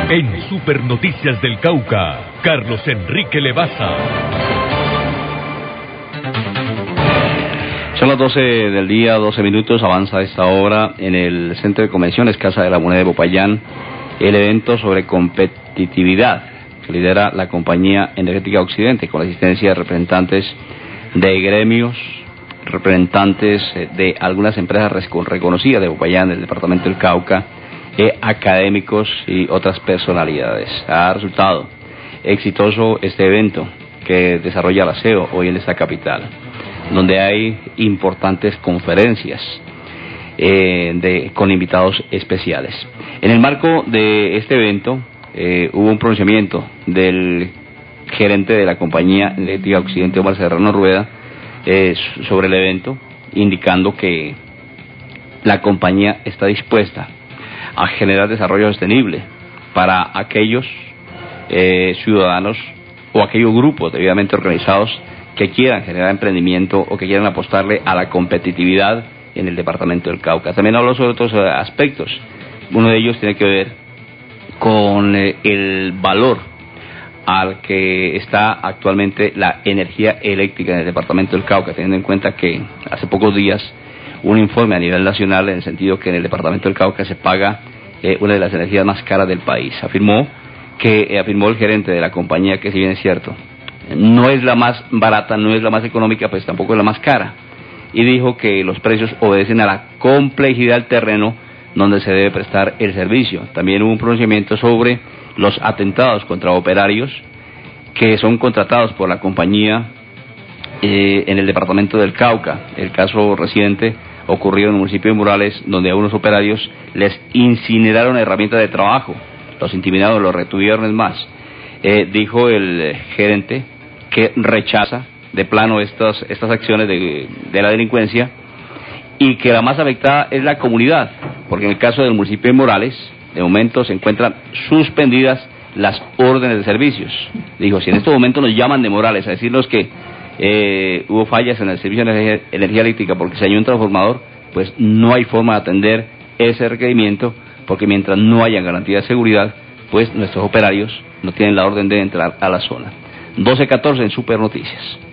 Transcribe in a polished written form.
En Super Noticias del Cauca, Carlos Enrique Levaza. Son las 12 del día, 12 minutos, avanza a esta hora en el Centro de Convenciones Casa de la Moneda de Popayán el evento sobre competitividad que lidera la Compañía Energética Occidente con la asistencia de representantes de gremios, representantes de algunas empresas reconocidas de Popayán, del departamento del Cauca, académicos y otras personalidades. Ha resultado exitoso este evento que desarrolla la CEO hoy en esta capital, donde hay importantes conferencias con invitados especiales. En el marco de este evento hubo un pronunciamiento del gerente de la Compañía Energética Occidente, Omar Serrano Rueda, sobre el evento, indicando que la compañía está dispuesta a generar desarrollo sostenible para aquellos ciudadanos o aquellos grupos debidamente organizados que quieran generar emprendimiento o que quieran apostarle a la competitividad en el departamento del Cauca. También habló sobre otros aspectos. Uno de ellos tiene que ver con el valor al que está actualmente la energía eléctrica en el departamento del Cauca, teniendo en cuenta que hace pocos días un informe a nivel nacional en el sentido que en el departamento del Cauca se paga una de las energías más caras del país. Afirmó el gerente de la compañía que, si bien es cierto, no es la más barata, no es la más económica, pues tampoco es la más cara, y dijo que los precios obedecen a la complejidad del terreno donde se debe prestar el servicio. También hubo un pronunciamiento sobre los atentados contra operarios que son contratados por la compañía en el departamento del Cauca. El caso reciente ocurrió en el municipio de Morales, donde a unos operarios les incineraron herramientas de trabajo, los intimidaron, los retuvieron. Es más, dijo el gerente que rechaza de plano estas acciones de la delincuencia, y que la más afectada es la comunidad, porque en el caso del municipio de Morales, de momento se encuentran suspendidas las órdenes de servicios. Dijo, si en este momento nos llaman de Morales a decirnos que hubo fallas en el servicio de energía eléctrica porque se dañó un transformador, pues no hay forma de atender ese requerimiento, porque mientras no haya garantía de seguridad, pues nuestros operarios no tienen la orden de entrar a la zona. 12:14 en Super Noticias.